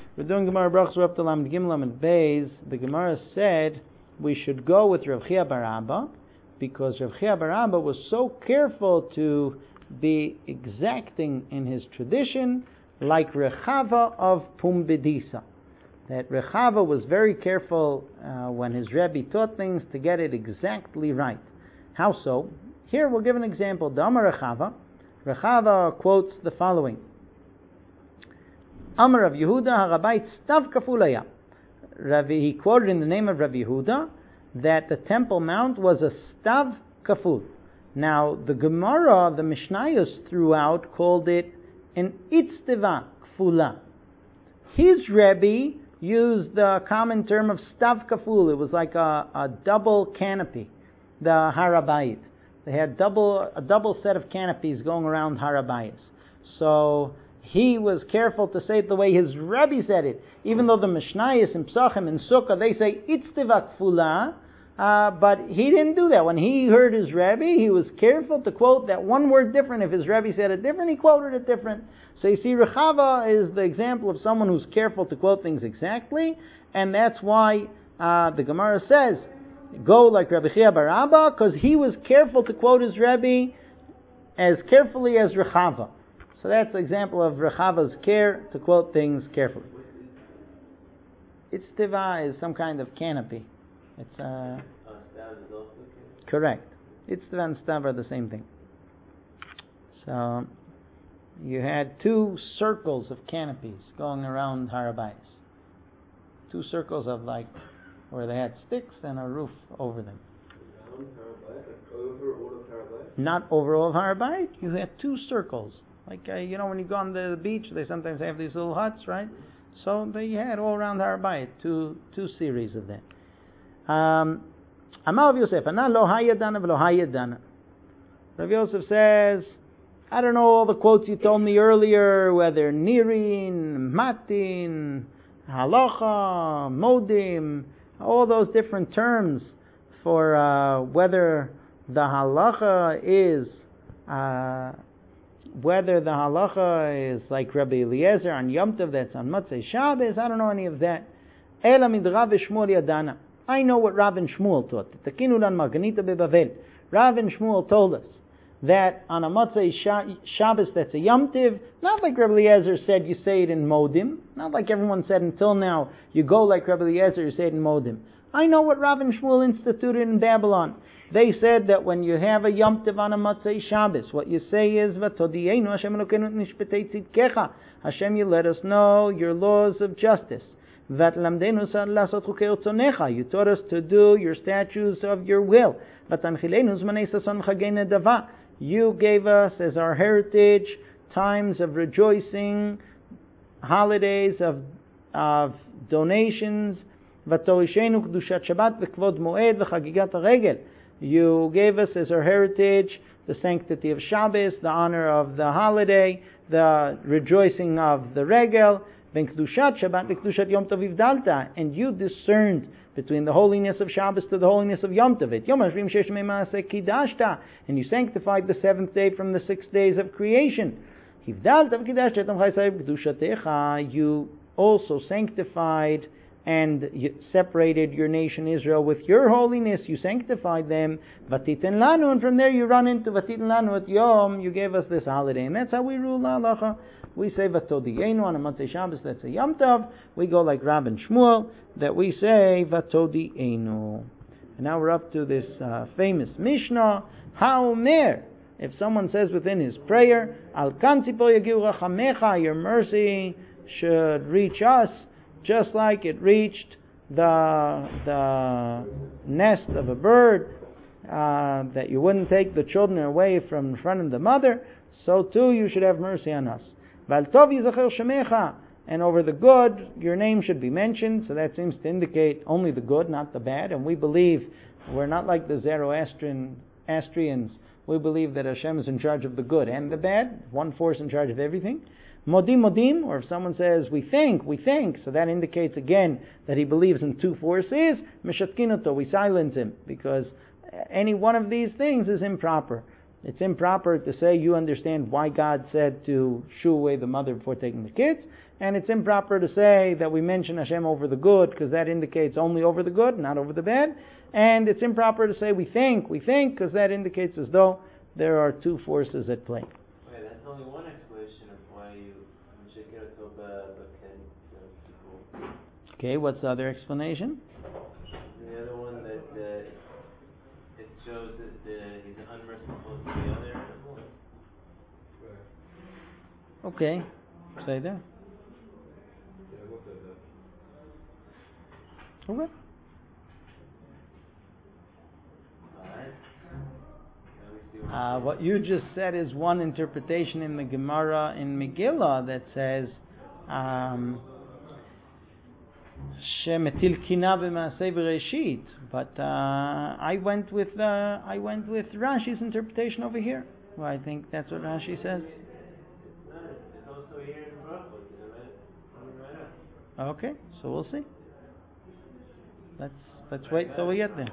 We're doing Gemara Brachos. We're up to Lamed Gimel Lamed Beis. The Gemara said we should go with Rav Chia bar Abba because Rav Chia bar Abba was so careful to be exacting in his tradition, like Rechava of Pumbedisa. That Rechava was very careful when his Rebbe taught things to get it exactly right. How so? Here we'll give an example. Amar Rechava. Rechava quotes the following. Amar Rav Yehuda Harabait Stav Kafulaya. He quoted in the name of Rav Yehuda that the Temple Mount was a Stav Kaful. Now, the Gemara, the Mishnayos throughout, called it an Itzteva Kfula. His Rebbe used the common term of Stav Kaful. It was like a double canopy, the Harabayit. They had a double set of canopies going around Harabayis. So he was careful to say it the way his Rebbe said it. Even though the Mishnayos in Psachim and Sukkah, they say Itzteva Kfula, but he didn't do that. When he heard his Rebbe, he was careful to quote that one word different. If his Rebbe said it different, he quoted it different. So you see, Rechava is the example of someone who's careful to quote things exactly, and that's why the Gemara says, go like Rabbi Chia bar Abba, because he was careful to quote his Rebbe as carefully as Rechava. So that's an example of Rechava's care to quote things carefully. Itzteva is some kind of canopy. It's Stav is also correct. Itzteva and Stav are the same thing. So you had two circles of canopies going around Harabayis. Two circles of where they had sticks and a roof over them. over all of Harabayit? Not over all of Harabayit. You had two circles. Like, when you go on the beach, they sometimes have these little huts, right? So they had all around Harabayit, two series of that. Amar Rav Yosef, Ana lo hayadana v'lo hayadana. Rav Yosef says, I don't know all the quotes you told me earlier, whether nirin, matin, halacha, modim, all those different terms for whether the halacha is like Rabbi Eliezer on Yom Tov, that's on Motzei Shabbos. I don't know any of that. Ela midrav Shmuel yadana. I know what Rav and Shmuel taught. Takinu lan Marganita beBavel. Rav and Shmuel told us that on a Motzei Shabbos that's a Yom Tov, not like Rabbi Eliezer said you say it in Modim, not like everyone said until now, you go like Rabbi Eliezer, you say it in Modim. I know what Rav and Shmuel instituted in Babylon. They said that when you have a Yom Tov on a Motzei Shabbos, what you say is, Vatodienu Hashem Elokeinu nishpetei tzidkecha. Hashem, you let us know your laws of justice. Vatlamdenu lasot chukei otzonecha. You taught us to do your statutes of your will. Vatanchilenu zmanei sason chagei nedava. You gave us as our heritage times of rejoicing, holidays of donations. Vatoishenu kedushat Shabbat v'kvod moed v'chagigat haregel. You gave us as our heritage the sanctity of Shabbos, the honor of the holiday, the rejoicing of the regel, v'kedushat Shabbat v'kedushat Yom Tov ivdalta, and you discerned between the holiness of Shabbos to the holiness of Yom Tov. Yom HaShvim shesh me'maaseh kidashta, and you sanctified the seventh day from the 6 days of creation. Ivdalta v'kedashta etam chayisrael v'kedushatecha. You also sanctified and you separated your nation Israel with your holiness. You sanctified them. Vatiten lanu, and from there you run into Vatiten lanu at Yom. You gave us this holiday, and that's how we rule halacha. We say Vatodienu on a Motzei Shabbos, that's a Yom Tov. We go like Rav and Shmuel, that we say Vatodienu. And now we're up to this famous Mishnah, Ha'omer. If someone says within his prayer, Al kanzipo yagiu rachamecha, your mercy should reach us, just like it reached the nest of a bird, that you wouldn't take the children away from in front of the mother, so too you should have mercy on us. And over the good, your name should be mentioned, so that seems to indicate only the good, not the bad, and we believe we're not like the Zoroastrians. We believe that Hashem is in charge of the good and the bad, one force in charge of everything. Modim, or if someone says, we think, so that indicates again that he believes in two forces. Meshatkinoto, we silence him, because any one of these things is improper. It's improper to say you understand why God said to shoo away the mother before taking the kids, And it's improper to say that we mention Hashem over the good, because that indicates only over the good, not over the bad. And it's improper to say we think, because that indicates as though there are two forces at play. Okay, that's only one explanation of why you Shekir Toba Baken people. Okay, what's the other explanation? The other one that it shows that he's unmerciful to the other animals. Okay, say that. Okay. What you just said is one interpretation in the Gemara in Megillah that says Shemetil kina b'maaseh b'reishit, but I went with Rashi's interpretation over here. Well, I think that's what Rashi says. It's also here in Brachot. Okay, so we'll see. Let's wait till we get there.